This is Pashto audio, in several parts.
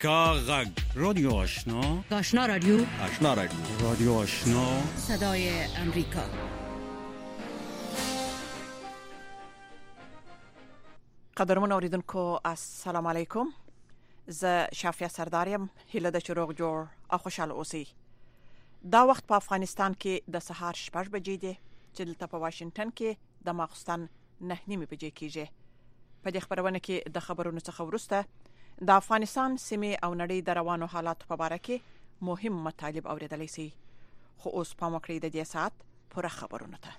کاغذ رادیو آشنا، آشنا رادیو، آشنا رادیو، رادیو آشنا، صدای امریکا. قدرمن اوریدونکو السلام علیکم. زه شافیه سرداریم. هیله ده چې روغ جوړ او خوشاله اوسئ. دا وخت په افغانستان کې د سهار 6 بجې دی چې دلته په واشنگټن کې د ماخستن 9:30 بجې کېږي. په دې خبرونه کې د خبرونو څخه وروسته د افغانستان سیمې او نړۍ د روانو حالاتو په اړه کې مهم مطالب اوریدلای شئ. خو اوس پام وکړئ د دې ساعت پوره خبرونه ته.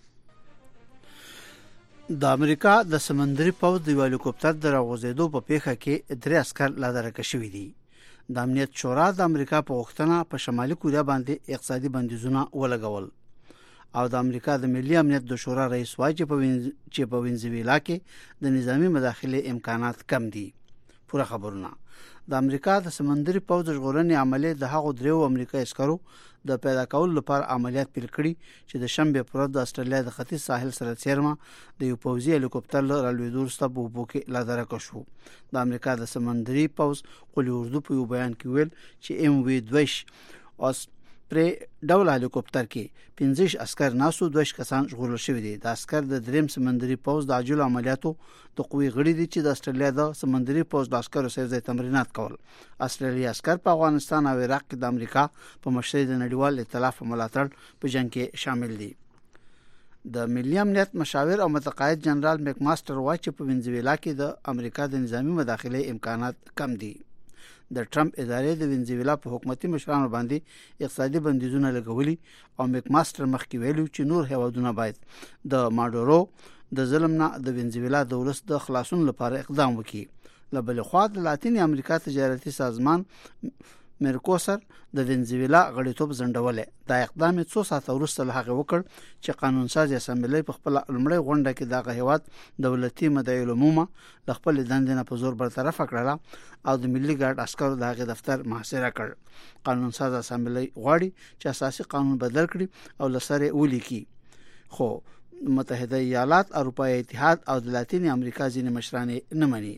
د امریکا د سمندري پوځ د هلیکوپټر د راغورځېدو په پیښه کې 3 عسكر لا درکه شوي دي. د امنیت شورا د امریکا په غوښتنه په شمالي کوریا باندې اقتصادي بندیزونه ولګول او د امریکا د ملي امنیت د شورا رئیس وایي چې په وینزویلا کې د نظامی مداخله امکانات کم دي. پوره خبرونه. د امریکا د سمندري پوځ د ژغورنې عملیات د هغو 3 امریکایي عسکرو د پیدا کولو لپاره عملیات پیل کړي چې د شنبه پر ورځ د استرالیا د ختیځ ساحل سره څیرمه د یو پوځي هلیکوپټر له رالوېدو وروسته په اوبو کې لا درکه شو. د امریکا د سمندري پوځ قول اردو په یو بیان کې ویل چې MV-2 اوس پر ډول هلیکوپټر کې 15 عسكر ناسو 2 کسان ژغورل شوي دي. د عسكر د دریم سمندري پوځ د عاجل عملیاتو د قوی غړي دي چې د استرالیا د سمندري پوځ د عسکرو سره تمرینات کول. استرالیا عسكر په افغانستان او عراق کې د امریکا په مشرۍ د نړیوال ائتلاف ملاتړ په جنگ کې شامل دي. د ملي امنیت مشاور او متقاعد جنرال میک ماستر وایي چې په وینزویلا کې د امریکا د نظامی مداخله امکانات کم دي. د ټرمپ ادارې د وینزویلا په حکومتي مشرانو باندې اقتصادي بندیزونه لګولي او میک ماستر مخکې ویلو چې نور هیوادونه باید د ماډورو د ظلم نه د وینزویلا د ولس د خلاصون لپاره اقدام وکړي. له بل خوا د لاتینی امریکا تجارتي سازمان مرکوسر د وینزویلا غړیتوب ځنډولې. دا اقدام څو ساعته وروسته له هغه وکړ چې قانون ساز اسمبلی په خپل لمړی غونډه کې دغه هیواد دولتي مدعي العمومه د خپل دندې په زور برطرف کړله او د ملي ګارد عسکرو دغه دفتر محاصره کړ. قانون ساز اسمبلی غواړي چې اساسي قانون بدل کړي او لسره ولیکي. خو متحده ایالات، اروپایي اتحاد او د لاتینی امریکا ځینې مشران نه مني.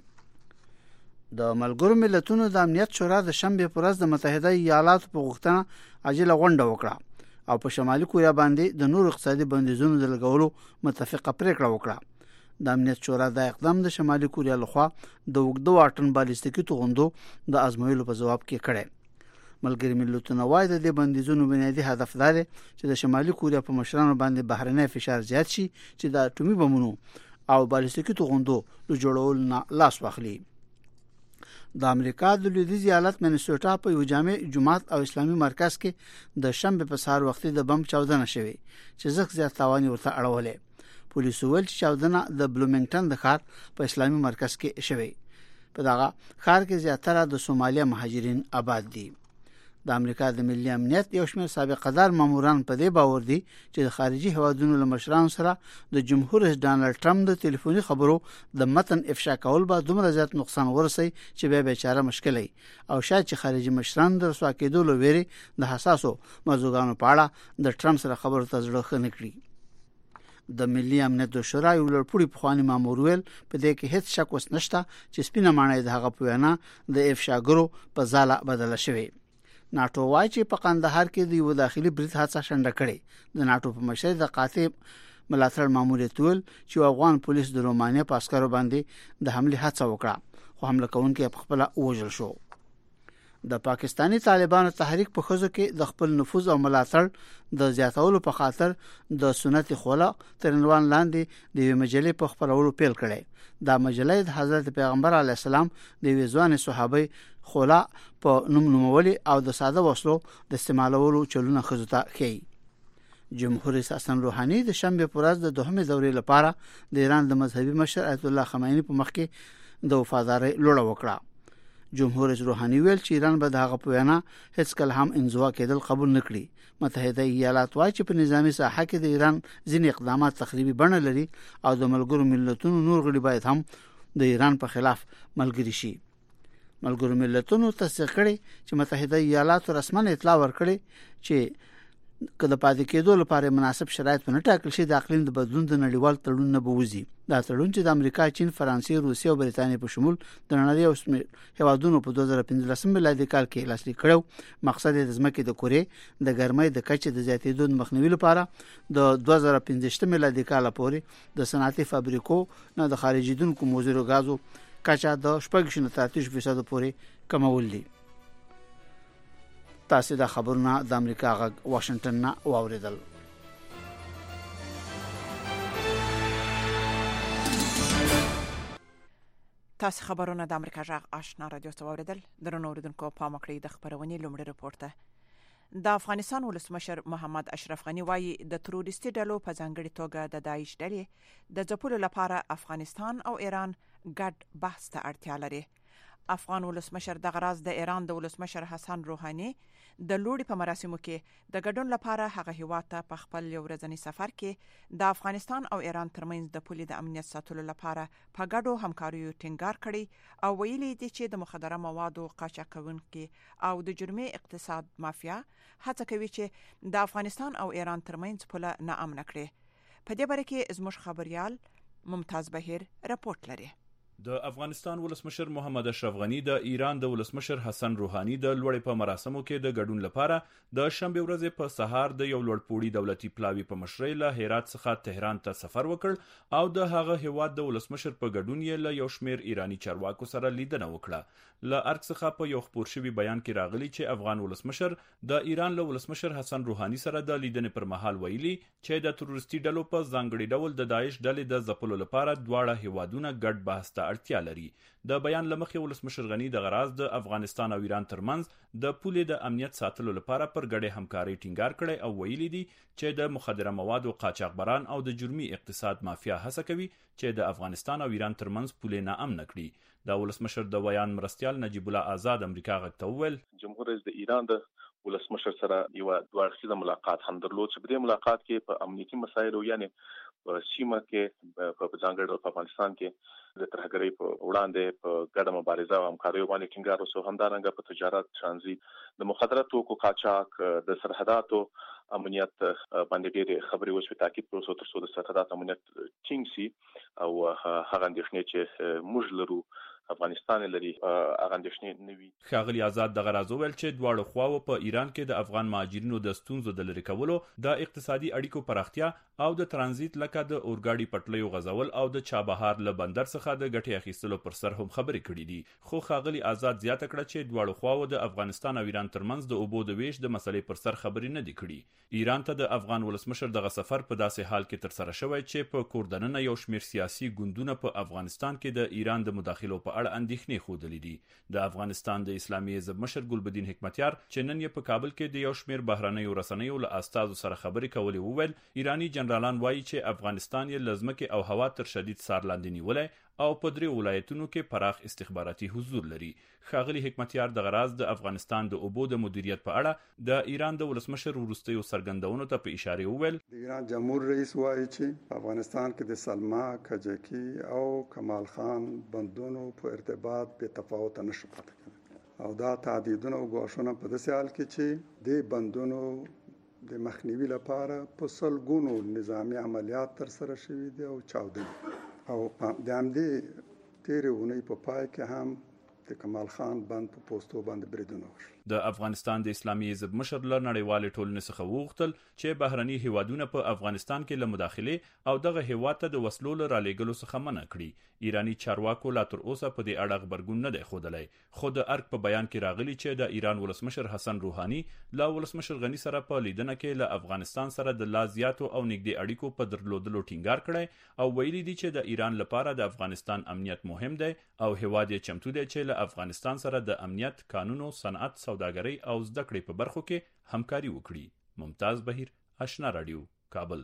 د ملګرو ملتونو د امنیت شورا د شنبه پر ورځ د متحده ایالاتو په غوښتنه عاجله غونډه وکړه او په شمالي کوریا باندې د نور اقتصادي بندیزونو د لګولو متفقه پریکړه وکړه. د امنیت شورا د اقدام د شمالي کوریا لخوا د وګړو واټن بالستیکي توغندو د ازمویلو په جواب کې کړي. ملګری ملتونه وايي د دې بندیزونو بنیادی هدف دا دی چې د شمالي کوریا په مشرانو باندې بهرنی فشار زیات شي چې د اټومي بمونو او بالستیکي توغندو د جوړولو نه لاس واخلي. د امریکا د لویدیځ ایالت منیسوټا په یو جامع جماعت او اسلامي مرکز کې د شنبه په سهار وختي د بم چاودنه شوې چې زخ زیات تاوان ورته اړولې. پولیسو ویل چې چاودنه د بلومینګټن د ښار په اسلامي مرکز کې شوې. په دغه ښار کې زیاتره د سومالیا مهاجرین آباد دي. د امریکا د ملي امنیت یو شمېر سابقدار ماموران په دې باور دي چې د خارجي هیوادونو له مشرانو سره د جمهور رئیس ډانلډ ټرمپ د ټلیفوني خبرو د متن افشا کول به دومره زیات نقصان ورسي چې به بیچاره مشکلي او شاید چې خارجي مشران د رسوا کېدو لوري د حساسو موضوعاتو په اړه د ټرمپ سره خبرو ته ځړه خنه کړي. د ملي امنیت د شورا یو لړپوړي پخوانی مامور ویل په دې کې هیڅ شک وس نشته چې سپینه مانای د هغه په وینا د افشاګرو په ځاله بدل شوی. ناتو وايي چې په قندهار کې د یو داخلي برید حادثه شنډه کړي. د ناتو په مشرۍ د قاطع ملاتړ ماموریت ول چې افغان پولیس د رومانیا په عسکرو باندې د حمله هڅه وکړه خو حمله کوونکي په خپل وژل شو. د پاکستانی طالبانو تحریک په خزو کې د خپل نفوذ او ملاتړ د زیاتولو په خاطر د سنت خوله ترنوان لاندې د مجلې په خپلولو پیل کړي. دا مجلې د حضرت پیغمبر علی السلام د ویزوان صحابه خولا په نومولي او د ساده وسلو د استعمالولو چلونه خزوته کوي. جمهور رئیس حسن روحاني د شنبه پر ورځ د دوهمې دورې لپاره د ایران د مذهبي مشر آیت الله خمینی په مخ کې د وفادارۍ لوړه وکړه. جمهور رئیس روحاني ویل چې ایران به دغه په وینا هیڅ کله هم انزوا کېدل قبول نکړي. متحده ایالات وايي چې په نظامی ساحه کې د ایران ځینې اقدامات تخریبي بڼه لري او د ملګرو ملتونو نور غړي باید هم د ایران په خلاف ملګری شي. ملګرو ملتونو تصدیق کړي چې متحده ایالات رسمن اطلاع ورکړي چې کله پاتې کېدو لپاره مناسب شرایط ونه ټاکل شي د اقلیم د بدلون د نړیوال تړون نه بوزي. دا تړون چې د امریکا، چین، فرانسې، روسیې او بریتانیا په شمول د نړۍ او شمېر هیوادونو په 2015 میلادي کال کې لاسلیک کړو، مقصد د ځمکې د کورې د ګرمۍ د کچې د زیاتېدو مخنیوي لپاره د 2015 میلادي کال پورې د صنعتي فابریکو نه د خارجیدونکو مضرو غازو کچه د 8.3% پورې کمول دي. تاسو د خبرونه د امریکا غږ واشنگټن نه واوریدل. تاسو خبرونه د امریکا غږ آشنا رادیو څخه واوریدل. درنو اوریدونکو په مکړی د خبرونې لومړی رپورټ ته د افغانستان ولسمشر محمد اشرف غنی وایي د تروریستي ډلو په ځانګړي توګه د داعش ډلې د ځپلو لپاره افغانستان او ایران ګډ بحث ته اړتیا لري. افغان ولسمشر د غراز د ایران د ولسمشر حسن روحاني د لوړي په مراسمو کې د ګډون لپاره هغه هیواد ته په خپل یو ورځنی سفر کې د افغانستان او ایران ترمنځ د پولې د امنیت ساتلو لپاره په ګډو همکاریو ټینګار کړي او ویلي دي چې د مخدره موادو قاچاقونکي او د جرمي اقتصاد مافیا هڅه کوي چې د افغانستان او ایران ترمنځ پوله ناامن کړي. په دې باره کې زموږ خبريال ممتاز بهیر رپورټ لري. د افغانستان ولسمشر محمد اشرف غنی د ایران د ولسمشر حسن روحاني د لوړې په مراسمو کې د ګډون لپاره د شنبه ورځ په سهار د یو لوړپوړي دولتي پلاوی په مشرۍ له هرات څخه تهران ته سفر وکړ او د هغه هیواد د ولسمشر په ګډون یې له یو شمېر ایرانی چارواکو سره لیدنه وکړه. له ارګ څخه په یو خبر شوی بیان کې راغلی چې افغان ولسمشر د ایران له ولسمشر حسن روحاني سره د لیدنې پر مهال ویلي چې د تروریستي ډلو په ځانګړي ډول د داعش ډلې د ځپلو لپاره دواړه هیوادونه ګډ بحث ته اړتیا لري. د بیان لمخې ولسمشر غنی د غراز د افغانستان او ایران ترمنځ د پولې د امنیت ساتلو لپاره پر ګډه همکاري ټینګار کړي او ویلي دي چې د مخدره موادو قاچاقبران او د جرمي اقتصاد مافیا هڅه کوي چې د افغانستان او ایران ترمنځ پولې ناامن کړي. د ولسمشر د بیان مرستيال نجیب الله آزاد امریکا غږ ته وویل جمهور رئیس د ایران د ولسمشر سره یو دوه اړخیزه ملاقات هم درلود چې په دې ملاقات کې په امنیتي مسایلو یعنی په سیمه کې په ځانګړي په افغانستان کې د ترهګرۍ په وړاندې په ګډه مبارزه او همکاري باندې ټینګار وسو. همدارنګه په تجارت، ترانزیت، د مخدره توکو قاچاق، د سرحداتو امنیت باندې ډېرې خبرې وشوې. تاکید پروسو تر څو د سرحدات امنیت ټینګ شي او هغه اندېښنې چې موږ لرو افغانستان لري هغه اندېښنې نه وي. ښاغلي آزاد د غراز ویل چې دواړو خواو په ایران کې د افغان مهاجرینو د ستونزو د لرې کولو، د اقتصادي اړیکو پراختیا او د ترانزیت لکه د اورګاډي پټلیو غځول او د چابهار له بندر څخه د ګټې اخیستلو پر سر هم خبرې کړې دي. خو ښاغلي آزاد زیاته کړه چې دواړو خواو د افغانستان او ایران ترمنځ د اوبو د ویش د مسلې پر سر خبرې نه دي کړي. ایران ته د افغان ولسمشر دغه سفر په داسې حال کې تر سره شوی چې په کوردننه یو شمېر سیاسي ګوندونه په افغانستان کې د ایران د مداخلو په اړه اندېښنې ښودلې دي. د افغانستان د اسلامي حزب مشر ګلبدین حکمتیار چې نن یې په کابل کې د یو شمېر بهرنیو رسنیو له استازو سره خبرې کولې وویل ایرانی جنرالان وایي چې افغانستان یې له ځمکې او هوا تر شدید څار لاندې نیولی او په 3 ولایتونو کې پراخ استخباراتي حضور لري. ښاغلي حکمتیار د غراز د افغانستان د اوبو د مدیریت په اړه د ایران د ولسمشر وروستیو څرګندونو ته په اشاره وویل د ایران جمهور رئیس وایي چې په افغانستان کې د سلما، کجکی او کمال خان بندونو په ارتباط به تفاوت نشو پاتې کېدای او دا تعدیدونه او غوښتنه په داسې حال کې چې د بندونو د مخنیوي لپاره په سلګونو نظامی عملیات تر سره شوي دي او چاودنې او د همدې تیرې اونۍ په پای کې هم د کمال خان بند په پوسټو باندې بریدونه وشول. د افغانستان د اسلامي حزب مشر له نړیوال ټولنې څخه وغوښتل چې بهرني هیوادونه په افغانستان کې له مداخله او دغه هیواد ته د وسلو له رالېږلو څخه منع کړي. ایرانی چارواکو لا تر اوسه په دې اړه خبرګون نه دی ښودلی. خو د ارګ په بیان کې راغلی چې د ایران ولسمشر حسن روحاني له ولسمشر غنی سره په لیدنه کې له افغانستان سره د لا زیاتو او نږدې اړیکو په درلودلو ټینګار کړی او ویلي دي چې د ایران لپاره د افغانستان امنیت مهم دی او هیواد یې چمتو دی چې له افغانستان سره د امنیت، قانون، صنعت، سوداګرۍ او زده کړې په برخو کې همکاري وکړي. ممتاز بهیر، آشنا رادیو، کابل.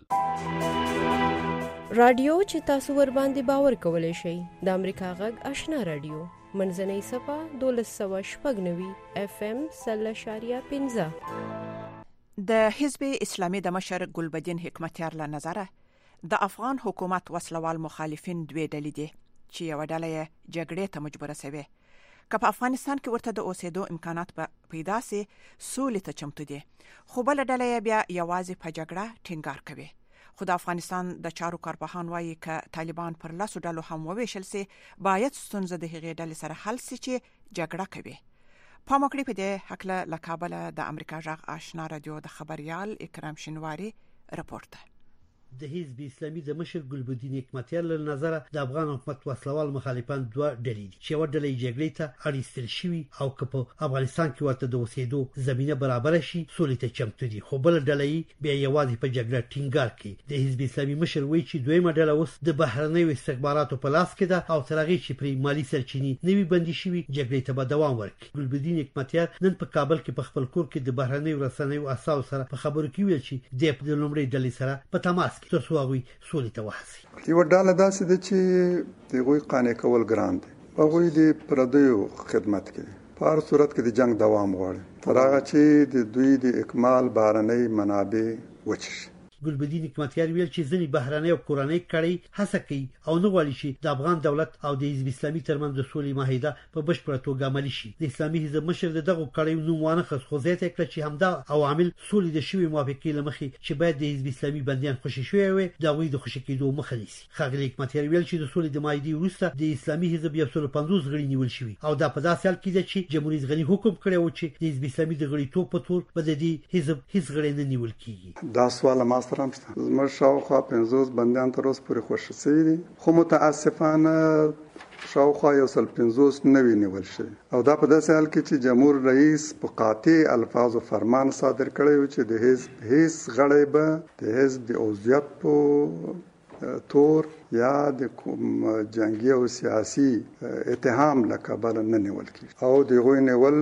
رادیو چې تاسو ور باندې باور کولای شئ د امریکا غږ آشنا رادیو منځنۍ صفه 1290 FM 0.15 د حزب اسلامي د مشر ګلبدین حکمتیار له نظره د افغان حکومت وسلوال مخالفین دوی ډلې دي چې یو ډله یې جګړې ته مجبوره شوه. که په افغانستان کې ورته د اوسېدو امکانات پیدا سي سولې ته چمتو دي خو بل ډله بیا یوازې په جګړه ټینګار کوي خو د افغانستان د چارو کارپوهان وایي که طالبان پر لاسو ډلو هم وویشل سي باید ستونزه د هغې ډلې سره حل سي چې جګړه کوي پام وکړئ په دې هکله له کابله د امریکا غږ آشنا رادیو د خبريال اکرام شینواری رپورت د حزب اسلامي د مشر ګلبدین حکمتیار له نظر د افغان حکومت وسلوال مخالفان دوه ډلې دي چې یو ډله جګړې ته اړیستل شوی او که په افغانستان کې ورته د اوسېدو زمينه برابر شي سولې ته چمتو دي خو بل ډله بیا یوازې په جګړه ټینګار کوي د حزب اسلامي مشر وایي چې دویمه ډله اوس د بهرنیو استخباراتو په لاس کې ده او تر هغه چې پرې مالی سرچینې نوي بندي شوی جګړې ته به دوام ورکړي ګلبدین حکمتیار نن په کابل کې په خپل کور کې د بهرنیو رسنیو اساس سره په خبرو کې ویل چې د لومړۍ ډلې سره په تماس تر څو هغوی سولې ته وهڅوي یو ډله داسې ده چې دغوی قانع کول ګران دي هغوی د پردیو خدمت کوي په هر صورت کې د جنگ دوام غواړي تر هغه چې د دوی د اکمال بهرنۍ منابع وچشي ګلبدین حکمتیار ویل چې ځینې بهرنۍ او کورنۍ کړي هڅه کوي او نه غواړي چې د افغان دولت او د حزب اسلامي ترمنځ د سولې معاهده په بشپړه توګه عملي شي د اسلامي حزب مشر دغه کړي نو وانه خو زیاته کړ چې همدا عوامل سولې د شوی موافقې لمخې چې باید د حزب اسلامي بنديان خوشي شوی وي دا وی د خوشي کېدو مخه نیسي خاغلی حکمتیار ویل چې د سولې د معاهدې وروسته د اسلامي حزب 150 غړي نیول شوی او دا په داسې حال کې ده چې جمهوریت غنی حکم کړی و چې د حزب اسلامي د غړي توپ په تور به د حزب هیڅ غړي نه نیول کیږي دا سوال ما سره هم شاوخوا 50 بندیان تر اوسه پورې خوشي شوي دي خو متاسفانه شاوخوا 150 نوي نیول شوي او دا په داسې حال کې چې جمهور رئیس په قاطع الفاظو فرمان صادر کړی و چې د حزب هیڅ غړی به د حزب د عضویت په تور یا د جنگي او سیاسي اتهام لکبل نه نیول کیږي او دغه نیول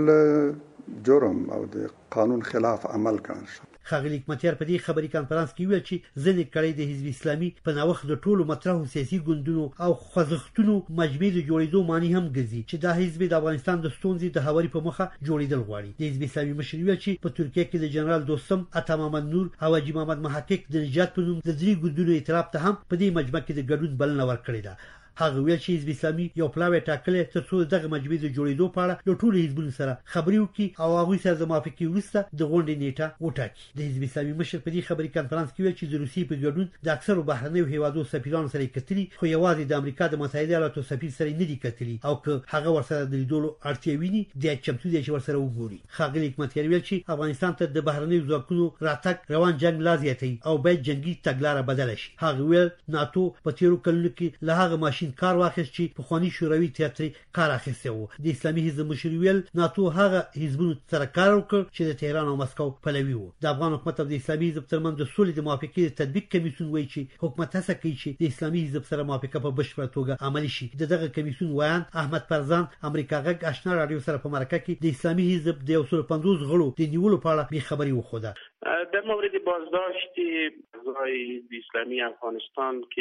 جرم او د قانون خلاف عمل کړل شو خاغلی حکمتیار په دې خبري کانفرنس کې ویل چې ځینې کړي د حزب اسلامي په نوښت د ټولو مطرحو سیاسي ګوندونو او خوځښتونو مجموعي د جوړېدو معنی هم ګرځي چې دا حزب د افغانستان د ستونزې د هواري په مخه جوړېدل غواړي د حزب اسلامي مشر ویل چې په ترکیه کې د جنرال دوستم عطا محمد نور او حاجی محمد محقق د نجات په نوم د درې ګوندونو ائتلاف ته هم په دې مجمع کې د ګډون بلنه ورکړې ده هغه ویل چې حزب اسلامي یو پلاوی ټاکلې تر څو دغه مجموعي د جوړېدو په اړه له ټولو حزبونو سره خبرې وکړي او هغه سره د موافقې وروسته د غونډې نیټه وټاکي د حزب اسلامي مشر په دې خبري کانفرنس کې ویل چې د روسیې په ګډون د اکثرو بهرنیو هیوادو سفیرانو سره کتري خو یوازې د امریکا د متحده ایالاتو سفیر سره نه دي کتري او که هغه ورسره د لیدلو اړتیا ویني د چمتو دي چې ورسره وګوري خاغلی حکمتیار ویل چې افغانستان ته د بهرنیو ځواکونو راتګ روان جنگ لازمي او باید جنگي تګلارې بدل شي هغه ویل ناتو په تیرو کلونو کې له هغه ماشين کار واخیست چې په خواني شوروي تیاتري کار اخیسته وو د اسلامي حزب مشر ویل ناتو هغه حزبونو سره کار وکړ چې د تهران او مسکو پلوي وو د افغان حکومت او د اسلامي حزب ترمنځ د سولې د موافقې تطبیق کمیسیون وایي چې حکومت هڅه کوي چې د اسلامي حزب سره موافقه په بشپړه توګه عملي شي دغه کمیسیون وایي احمد پرزان امریکا غږ آشنا رادیو سره په مرکه کې د اسلامي حزب د 150 غړو د نیولو په اړه خبري وخوده در مورد بازداشت اعضای اسلامی افغانستان که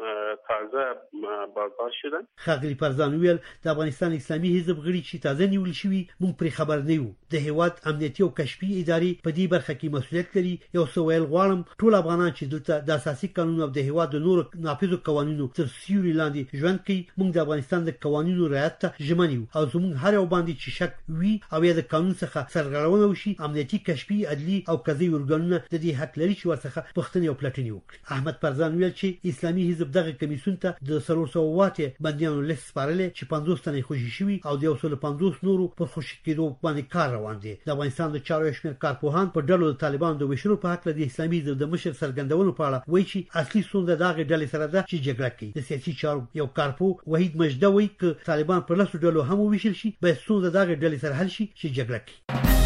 تازه بازداشت شدن خاغلی پرزان ویل د افغانستان اسلامي حزب غړي چې تازه نیول شوي مونږ پر خبر نه یو د هیواد امنیتي او کشفي ادارې په دې برخه کې مسؤلیت لري یو څه ویل غواړم ټول افغانان چې دلته د اساسي قانون او د هیواد د نور نافذو قوانینو تر سیوري لاندې ژوند کوي مونږ د افغانستان د قوانینو رعایت ته ژمن یو او زموږ هر یو باندې چې شک وي او یا د قانون څخه سرغړونه وشي امنیتي کشفي عدلي او قضایي ورګانونه د دې حق لري چې ورڅخه پښتنې او پلټنې وکړي احمد پرزان ویل چې اسلامي حزب دغه کمیسیون ته د 300 بندیانو لیست سپارلې چې 50 تنه خوشي شوي او د 150 نورو پر خوشي کېدو باندې کار روان دي د افغانستان د چارو شمیر کارپوهان په ډلو د طالبانو د وشلو په حق د اسلامي حزب د مشر سرګندونو په اړه وایي چې اصلي ستونزه دغه ډلې سره ده چې جګړه کوي د سیاسي چارو یو کارپو وحید مجده وایي چې طالبان پر لاسو ډلو هم وشل شي به ستونزه دغه ډلې سره حل شي چې جګړه کوي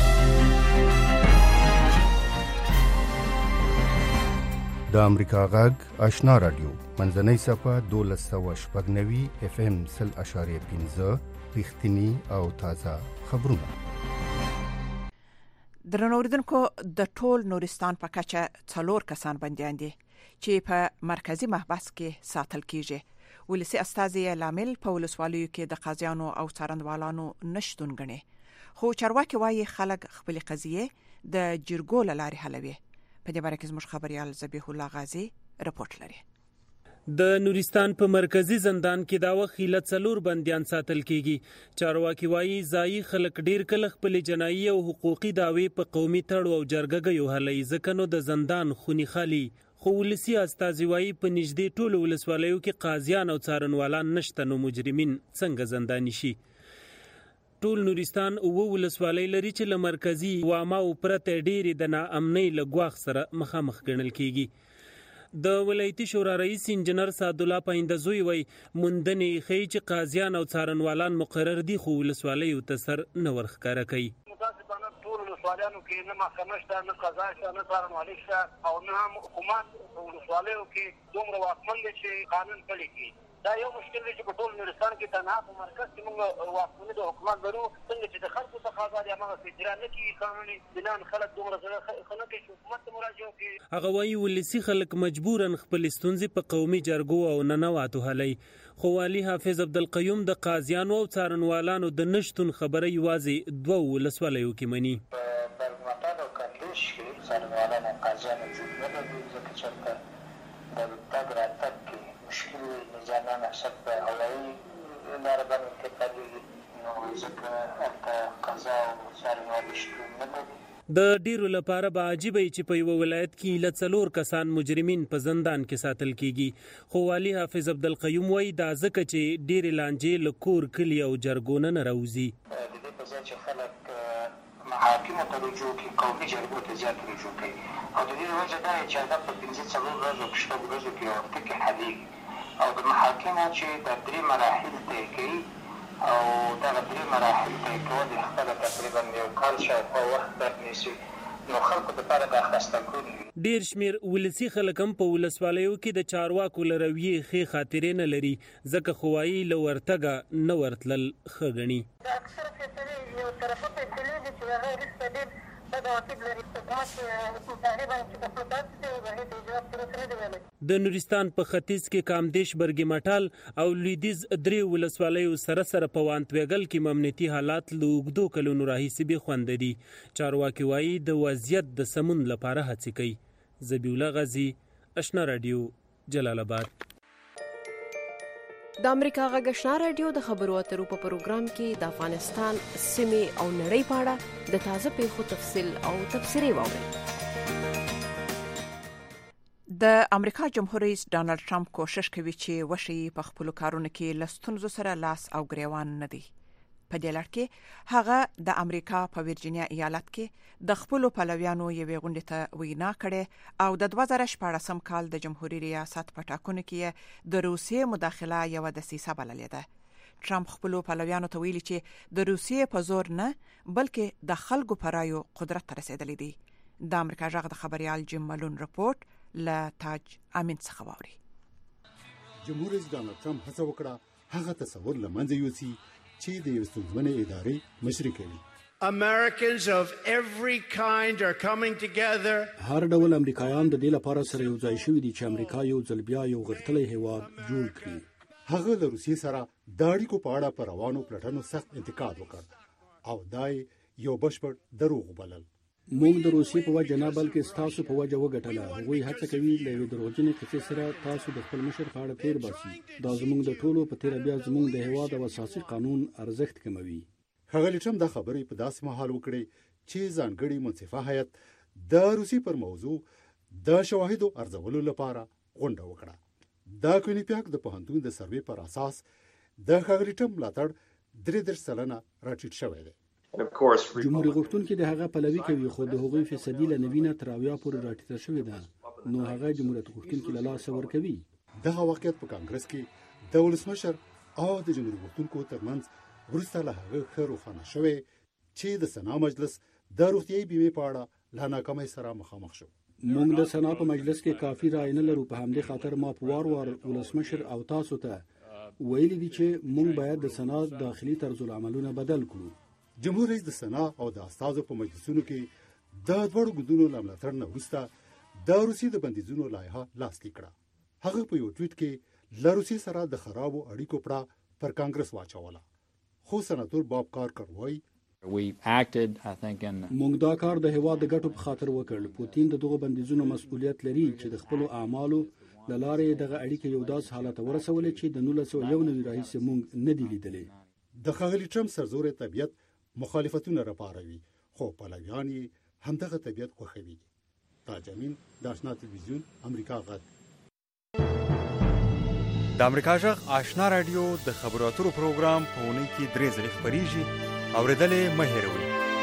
د امریکا غږ آشنا رادیو منځنۍ صفه 1290 اف ام 0.15 رښتینی او تازه خبرونه درنوریدونکو د ټول نورستان په کچه 4 کسان بنديان دي چې په مرکزی محبس کې ساتل کیږي ولسی استاذي لامل په ولسوالیو کې د قاضیانو او څارندوالانو نشټون غني خو چارواکي وايي خلک خپل قضیه د جرګو لارې حلوي په دې باره کې زموږ خبريال ذبیح الله غازی رپورت لري د نورستان په مرکزی زندان کې دا وخت له 4 بنديان ساتل کیږي. چارواکي وایي ځایي خلک ډیر کله خپل جنایي او حقوقي دعوی په قومي تړ او جرګګیو هلي ځکه نو د زندان خونی خالي. خو ولسی استازي وایي په نږدې ټولو ولسوالیو کې قاضیان او څارنوالان نشته نو مجرمین څنګه زنداني شي. ټول نورستان او ولسوالۍ لري چې له مرکزی وامه او پرته ډیری د ناامنۍ لګواخ سره مخامخ ګڼل کیږي. د ولایتي شورا رئیس انجنیر سعد الله پایندزوی وای مندنې خی چې قاضیان او څارنوالان مقرر دي خو ولسوالۍ ته سر نه ورخکاره کوي. متاسفانه ټول ولسوالیانو کې نه محکمه شته نه قضا شته نه څارنوالي شته او نه هم حکومت په ولسوالیو کې دومره واکمن دي چې قانون پلي کوي. دا یو مشکل دی چې په ټول نورستان کې تنها په مرکز کې موږ واکمني د حکومت لرو څنګه چې د خلکو تقاضا دی هغه اجرا نه کیږي قانوني بنان خلک دومره زړه خلک چې حکومت ته مراجعه کوي. هغه وایي ولسی خلک مجبورن خپل ستونزې په قومي جرګو او ننواتو هلي. خو والي حافظ عبدالقیوم د قاضیانو او څارنوالانو د نشتون خبره یوازې 2 ولسوالیو کې مني. برمټال او کندوز کې څارنوالان او قاضیانو جوړ نه دي ځکه چې د تګ راتګ کې مشکل نظامنا حسب أولوي نربان انتقالي إنه ذكر قضاء وصار شتون نبدي. د ډیرو لپاره به عجیبه چې په یو ولایت کې له 4 کسان مجرمین په زندان کې ساتل کیږي. خو والي حافظ عبدالقیوم وایي دا ځکه چې ډیر لانجې له کور کلی او جرګونه نه راوځي. د دې په ځای چې خلک محاکمو ته رجوع کوي قومي جرګو ته زیات رجوع کوي او د دې وجه دا چې هغه په 15 ورځو کې 6 ورځو کې ورته کې حلیږي او د محاکمو چې د 3 مراحل طی کوي او دا 3 مراحل طی کول خپل تقریبا یو کال شاوخوا وخت نیسي نو خلکو لپاره د خستګون ډیر شمیر ولسی خلک هم په ولسوالیو کې د چارواکو لرویې خې خاطرې نه لري ځکه خوایي لورتګه نه ورتلل خغنی. د اکثر فیصلې یو طرفه فیصلې دي چې هغه رسته دي د نورستان په ختیځ کې کامدیش برګی مټال او لیدیز 3 ولسوالیو سره سره په وانتویګل کې امنیتي حالات لوګدو کلونو راهیسې به خوند دي. چارواکي وایي د وضعیت د سمون لپاره هڅې کوي. ذبیح الله غازی، آشنا رادیو، جلال آباد. د امریکا غږ آشنا رادیو د خبرو اترو په پروګرام کې د افغانستان سیمې او نړۍ په اړه د تازه پیښو تفصیل او تبصرې واورئ. د امریکا جمهور رئیس ډانلډ ټرمپ کوشش کوي چې وشي په خپل کارونو کې لستونزو سره لاس او ګریوان نه دی. په دې لړ کې هغه د امریکا په ورجینیا ایالت کې د خپل پلویانو یوې غونډې ته وینا کړې او د 2014 کال د جمهوریت ریاست په ټاکنو کې د روسیې مداخله یو د دسیسه بللې ده. ټرمپ خپل پلویانو ته ویلي چې د روسیې په زور نه بلکې د خلکو په رایو قدرت ته رسیدلی دی. د امریکا غږ د خبريال جیم ملون رپورت له تاج امین څخه واوري. جمهور رئیس ډانلډ ټرمپ هڅه وکړه هغه تصور لمنځه یوسي چې د یو ستونزمنې ادارې مشري کوي. Americans of every kind are coming together. هر ډول امریکایان د دې لپاره سره یو ځای شوي دي چې امریکا یو ځل بیا یو غښتلی هیواد جوړ کړي. هغه د روسیې سره د اړیکو په اړه پر روانو پلټنو سخت انتقاد وکړ او دا یو بشپړ دروغ وبلل. موږ د روسیې په وجه نه بلکې ستاسو په وجه وګټله. هغوی هڅه کوي له یوې دروغجنې قصې سره تاسو د خپل مشر په اړه تیر باسي. دا زموږ د ټولو په تیره بیا زموږ د هیواد او اساسي قانون ارزښت کموي. ښاغلي ټرمپ دا خبرې په داسې مهال وکړې چې ځانګړي منصفه هیئت د روسیې پر موضوع د شواهدو ارزولو لپاره غونډه وکړه. دا کونیپیاک د پوهنتون د سروې پر اساس د ښاغلي ټرمپ ملاتړ 33% راټیټ شوی دی. جمهوریت غوښتونکي د هغه پلوي کوي خو د هغوی فیصدي له 90 تر 80 پورې راټیټه شوې ده نو هغه جمهوریت غوښتونکي له لاسه ورکوي. دغه واقعیت په کانګرس کې د ولسمشر او د جمهوریت غوښتونکو ترمنځ وروسته له هغه ښه روښانه شوی چې د سنا مجلس د روغتیايي بیمې په اړه له ناکامۍ سره مخامخ شو. موږ د سنا په مجلس کې کافي رای نه لرو. په همدې خاطر ما په وار ولسمشر او تاسو ته ویلي دي چې موږ باید د سنا داخلي طرز العملونه بدل کړو. جمهور رئیس د سنا او د استازو په مجلسونو کې د دوړو ګوندونو له ملاتړ نه وروسته د روسیې د بندیزونو لایحه لاسلیک کړه. هغه په یو ټویټ کې له روسیې سره د خرابو اړیکو پړه پر کانګرس واچوله. خو سناتور باب کارکر وایي موږ دا کار د هیواد د ګټو په خاطر وکړ. پوتین د دغه بندیزونو مسؤلیت لري چې د خپل اعمالو لاره دغه اړیکه یو داس حالت ورسولې چې د 1991 راهیسې مونږ نه دی لیدلې د ښاغلي ټرمپ سرزوري طبيعت مخالفتونه راپاروي خو پلویان یې همدغه طبيعت خوښوي. تاج امین د آشنا تلویزیون امریکا غږ. د امریکا غږ آشنا رادیو د خبرو اترو پروګرام په اونۍ کې 3 ځله خبريږي. اوریدلې مه هېروئ.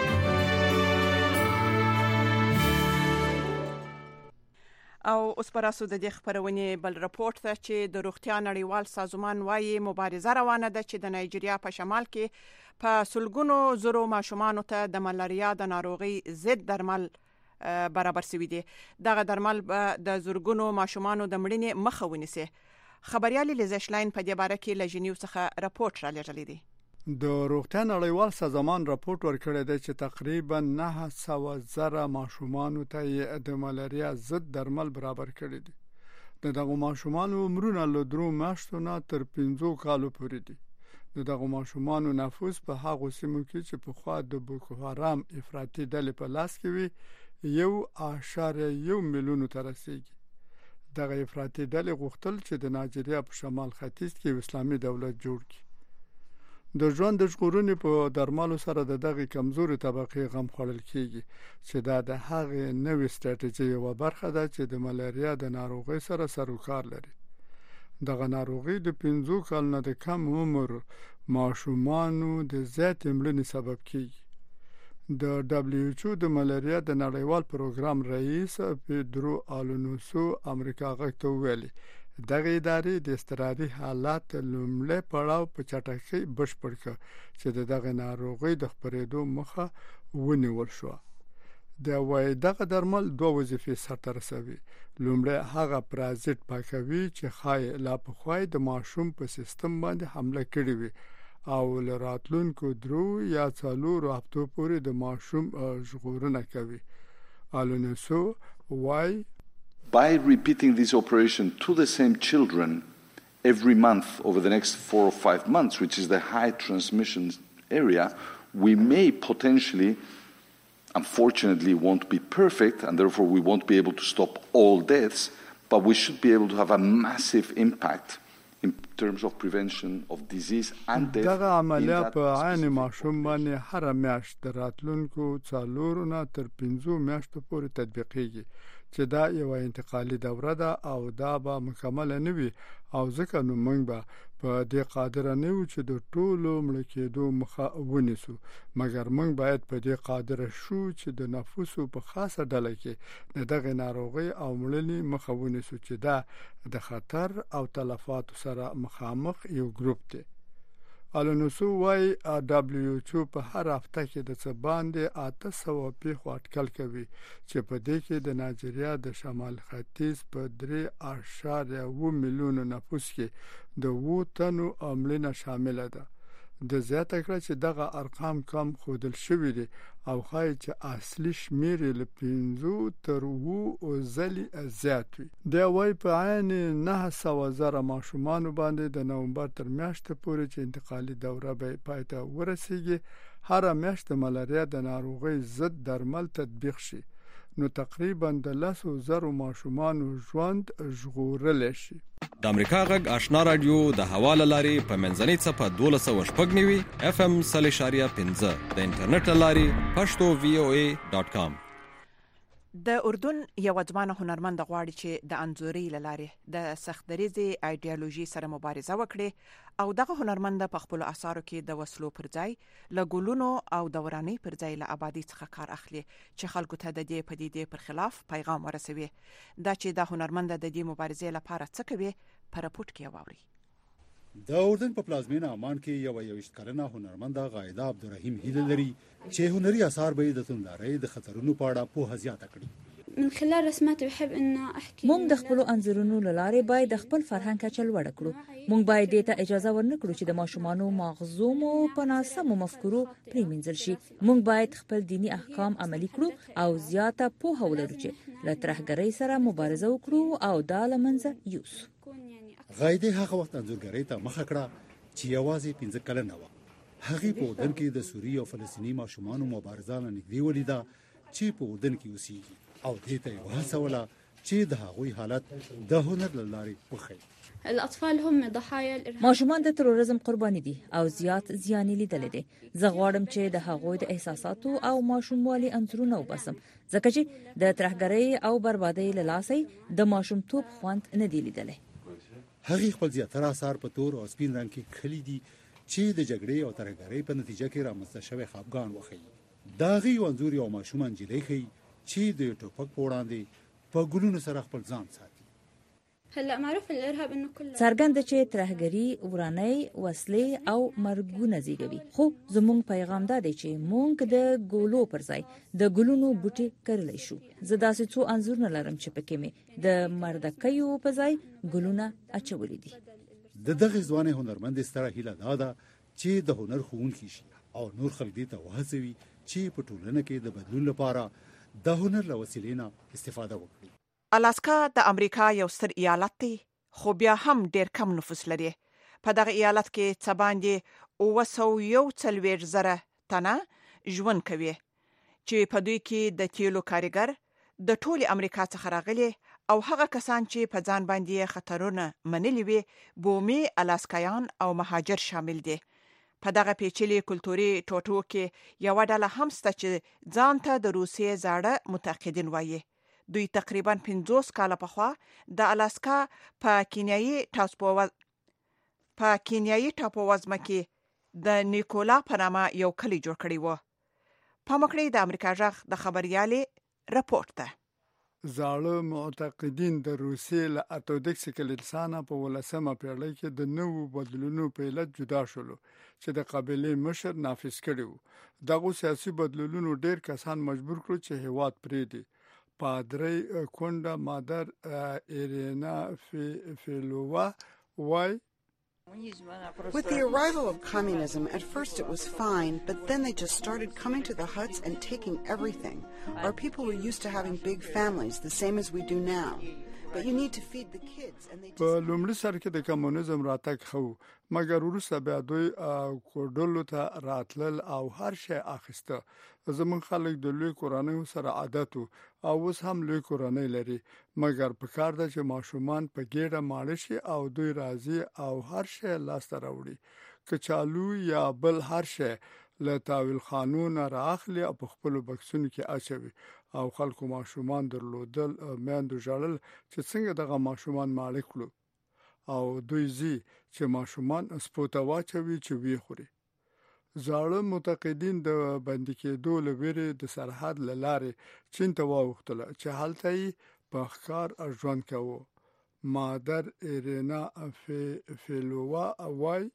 او اوس پر اساس د دې خبرونه بل راپورټ ته چې د روغتیا نړیوال سازمان وايي مبارزه روانه ده چې د نایجیریا په شمال کې په سلګونو زرو ماشومان ته د ملاریا د ناروغي ضد درمل برابر شوي دي. دغه درمل د زرګونو ماشومان د مړینې مخه ونیسي. خبريال لیزشلاین په دې باره کې له جنیو څخه راپورټ را لېږلی دی. د روغتیا نړیوال سازمان راپورټ ورکړی دی چې تقریبا 900,000 ماشومان ته د ملاریا ضد درمل برابر کړي دي. دغه ماشومان عمرونه له 3 میاشتو نه تر 15 کالو پورې دي. دغه ماشومان نفوس په هغه سیمو کې چې په خوا د بوکو حرام افراطي ډلې په لاس کې وي 1.1 میلیون ته رسیدي. دغه افراطي ډلې غوښتل چې د نایجیریا په شمال ختیځ کې اسلامي دولت جوړ کړي. د ژوند د ژغورنې په درملو سره د دغه کمزوري طبقې غم خوړل کیږي چې دا د هغه نوې ستراتیژي یو برخه ده چې د ملاریا د ناروغۍ سره سروکار لري. دغه ناروغي د 15 کال نه د کم عمر ماشومانو د زیات مړینې سبب کیږي. د WHO د ملاریا د نړیوال پروګرام رئیس پیدرو آلونوسو امریکا غږ ته ویلي دغه ادارې د استراري حالات لومړی پړاو په چټکۍ بشپړ کړ چې دغه ناروغي د خپرېدو مخه ونیول شو. د وای دغه درمل 2 وظیفې سرته رسوي. لومړی هغه پرازیت پاکوي چې خای لا په خوای د ماشوم په سیستم باندې حمله کړې وي او لراتلونکو 3 یا 4 هفتو پورې د ماشوم ژغورنه کوي. آلونسو وای By repeating this operation to the same children every month over the next 4 or 5 months, which is the high transmission area, we may potentially, unfortunately, won't be perfect, and therefore we won't be able to stop all deaths, but we should be able to have a massive impact in terms of prevention of disease and death. دغه عملیه په عین ماشوم باندې هر میاشت راتلونکو 4 نه تر 15 میاشتو پورې تطبیقېږي چې دا یو انتقالي دوره ده او دا به مکمل نه وي او ځکه نو موږ به په دې قادر نه یو چې د ټولو مړ کېدو مخه ونیسو، مګر موږ باید په دې قادر شو چې د نفوسو په خاصه ډله کې دغه ناروغي او مړینې مخه ونیسو چې دا د خطر او تلفاتو سره مخامخ یو ګروپ دی. آلونسو وای WHO په هر هفته کې د څه باندې 800 پیښو اټکل کوي چې په دې کې د نایجیریا د شمال ختیځ په 3.1 میلیون نفوس کې د 2 تنو عملونه شامل ده. د زیاته کړه چې دغه ارقام کم خودل شوی دي او خای چې اصلي شمیر له 15 تر 20 ځلې زیات وي. د وای په عین 900,000 ماشومان باندې د نومبر تر میاشتې پورې چې انتقالي دوره به پای ته ورسیږي هر میاشت ملاریا د ناروغي ضد درمل تطبیق شي نو تقریبا د 100,000 ماشومان ژوند ژغورل شي. د امریکا غږ آشنا رادیو د حواله لاري په منځنۍ صفه 1290 FM 3.15 د انټرنیټ لاري pashto.voa.com. د اردن یو ځوان هنرمند غواړي چې د انځوري لارې د سختدریزي ایدئولوژي سره مبارزه وکړي او دغه هنرمند په خپل اثارو کې د وسلو پر ځای له ګلونو او دوراني پر ځای له آبادی څخه کار اخلي چې خلکو ته د دې پدیدې پر خلاف پیغام ورسوي. دا چې د هنرمند د دې مبارزې لپاره څه کوي په راپورټ کې واوري. د اردن په پلازمینه عمان کې یو 20 کلنه هنرمند غایده عبدالرحیم هیله لري چې هنري اثار به د توندارۍ د خطرونو په اړه په زیاته کړي. من خلال رسماتي بحب انه احكي مونږ د خپل انځورونو لاره باید د خپل فرهنګ کچل وړ کړو. مونږ باید ته اجازه ورنکړو چې د ماشومانو مغزوم او پناسمو مفکورو پریمنځل شي. مونږ باید خپل دینی احکام عملي کړو او زیاته پوهه ولرو چې له ترهګرۍ سره مبارزه وکړو او دا لمنځه یوسو. غایده هغه وخت انځورګرۍ ته مخه کړه چې یوازې 15 کلنه و. هغه په اردن کې د سوریې او فلسطینی ماشومانو مبارزه نږدې ولیده چې په اردن کې اوسېږي او دې ته وهڅوله چې د هغوی حالت د هنر لارې وخی. الاطفال هم ضحايا الارهاب. ماشومان د تروریزم قرباني دي او زیات زیان لیدل دي. زه غواړم چې د هغوی د احساساتو او ماشوموالي انځورونه وباسم ځکه چې د ترهګرۍ او بربادۍ له لاسه د ماشومتوب خوند نه دی لیدلی. هغه خپل زیاتره اثار په تور او سپین رنګ کې کلی دي چې د جګړې او ترهګرۍ په نتیجه کې رامنځته شوی خفګان وخی. دا غي انځور یو ماشوم انجلۍ خي چې د ټوپک په وړاندې په ګلونو سره خپل ځان ساتي. هلا معروف الارهاب انه كله څرګند چې ترهګري ورانۍ وسلې او مرګونه زیږوي. خو زموږ پیغام دا دی چې موږ د ګولو پر ځای د ګلونو بوټي کرلی شو. زه داسې څو انځورونه لرم چې پکې مې د مردکیو په ځای ګلونه اچولي دي. د دغه ځوان هنرمند ستره هیله دا ده چې د هنر ښوونکي شي او نور خلک دې ته وهڅوي چې په ټولنه کې د بدلون لپاره د هنر له وسیلې نه استفاده وکړي. الاسکا د امریکا یو ستر ایالت دی خو بیا هم ډیر کم نفوس لري. په دغه ایالت کې څه باندې 940,000 تنه ژوند کوي چې په دوی کې د تیلو کارګر د ټولي امریکا څخه راغلي او هغه کسان چې په ځان باندې خطرونه منلي وي بومي الاسکایان او مهاجر شامل دي. په دغه پیچلي کلتوري ټوټو کې یو ډله هم شته چې ځان ته د روسیې زاړه متحدین وایي. دوی تقریبا 50 کال پخوا د الاسکا په کینیايي ټاپووزمه کې د نیکولا په نامه یو کلی جوړ کړی و. پامکړی د امریکا ژغ د خبريالې رپورت ده. زاړه معتقدین د روسیې له ارتودکس کلیسا په 18مه پیړۍ کې د نوو بدلونونو په علت جدا شول چې د قبيلې مشر نافذ کړي. دغه سیاسي بدلونونو ډېر کسان مجبور کړو چې هیواد پرېږدي. پادری کونډه مادر ایرینا فیلووا وای With the arrival of communism, at first it was fine, but then they just started coming to the huts and taking everything. Our people were used to having big families, the same as we do now. But you need to feed the kids and they just... په لومړي سر کې د کمونیزم راتګ خو مګر وروسته بیا دوی کوډلو ته راتلل او هر شی اخیسته. زمون خلک د لوی کورنۍ سره عادت او اوس هم لوی کورنۍ لري مګر په کار ده چې ماشومان په ګډه ماړه شي او دوی راضي او هر شی لاس ته راوړي. کچالو یا بل هر شی له تاویل قانون راخلي او په خپل بکسونو کې اچوي او خلکو ماشومان درلودل میاندو ژړل چې څنګه دغه ماشومان مالک کړو او دوی زی چې ماشومان سپوتا واچوي چې وی خوري. زاړه معتقدین د بندي کېدو لوري د سرحد لارې چین ته واوښتل چې هلته یې په ښکار ژوند کاوه. مادر ایرینا فیلووا وای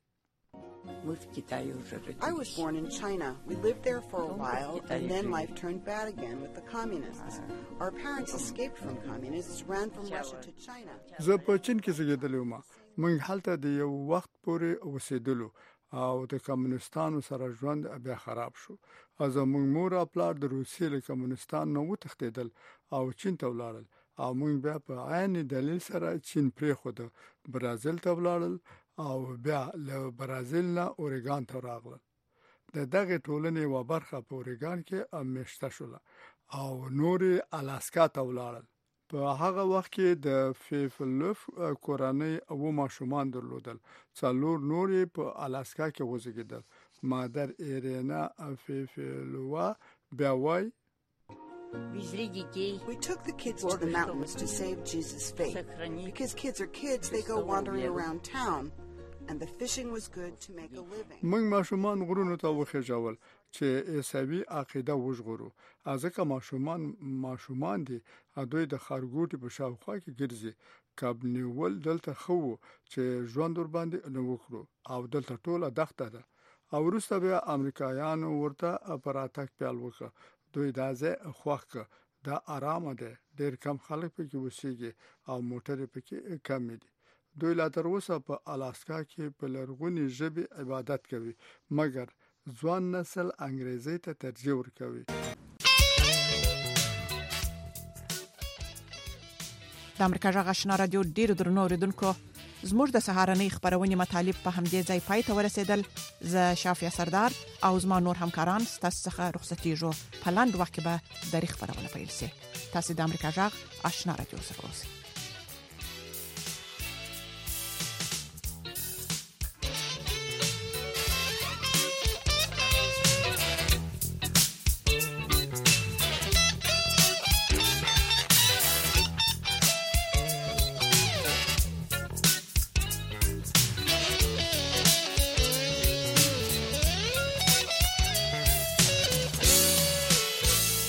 I was born in China. We lived there for a while, and then life turned bad again with the communists. Our parents escaped from communists, ran from Russia to China. زه په چین کې زیږیدلم. موږ هلته د یو وخت پورې اوسېدلو او د کمونستانو سره ژوند بیا خراب شو. زموږ مور او پلار د روسیې له کمونستان نه وتښتېدل او چین ته ولاړل او موږ بیا په عین دلیل سره چین پرېښود. برازیل ته ولاړل او بیا له برازیل نه اورګان ته راغلل. د دغه ټولنې و برخه په اورګان کې مشته شول او نور الاسکا ته ولاړل. په هغه وخت کې د فیفلوف کورنۍ او ماشومان درلودل. څلور نور په الاسکا کې وزګیدل. مادر ایرینا فیفلووا بیا وای We took the kids to the mountains to save Jesus' faith. Because kids are kids, they go wandering around town, and the fishing was good to make a living. موږ ماشومان غرونو ته وخېژول چې عیسوي عقیده وژغورو. ځکه ماشومان دي دوی د خارګوټي په شاوخوا کې ګرځي. کب نیول دلته خو چې ژوند ور باندې نه وکړو او دلته ټوله دښته ده. او وروسته بیا امریکایانو ورته اپراتک پیل وکړ. دوی دا ځای خوښ دا آرامه ده. ډېر کم خلک پکې اوسېږي او موټر پکې کم دي. دوی لا تر اوسه په الاسکا کې په لرغوني ژبې عبادت کوي مګر ځوان نسل انګریزي ته ترجیح ورکوي. د امریکا غږ آشنا رادیو ډیرو درنو اوریدونکو زموږ د سهارنۍ خبرونې مطالب په همدې ځای پای ته ورسېدل. زه شافیا سردار او زما نور همکاران ستاسو څخه رخصتېږو. په لاندې وخت کې به د خبرونه پیل شي. تاسو د امریکا جغ آشنا رادیو سره اوسئ.